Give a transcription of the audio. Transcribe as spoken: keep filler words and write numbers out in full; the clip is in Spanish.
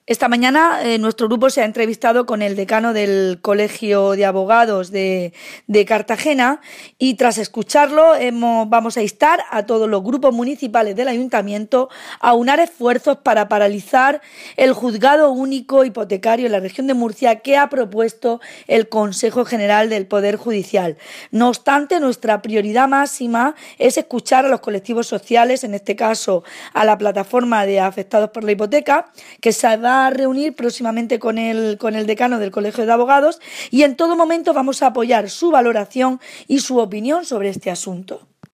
Esta mañana eh, nuestro grupo se ha entrevistado con el decano del Colegio de Abogados de, de Cartagena y tras escucharlo hemos, vamos a instar a todos los grupos municipales del Ayuntamiento a unar esfuerzos para paralizar el juzgado único hipotecario en la región de Murcia que ha propuesto el Consejo General del Poder Judicial. No obstante, nuestra prioridad máxima es escuchar a los colectivos sociales, en este caso a la plataforma de afectados por la hipoteca, que se va a reunir próximamente con el, con el decano del Colegio de Abogados y en todo momento vamos a apoyar su valoración y su opinión sobre este asunto.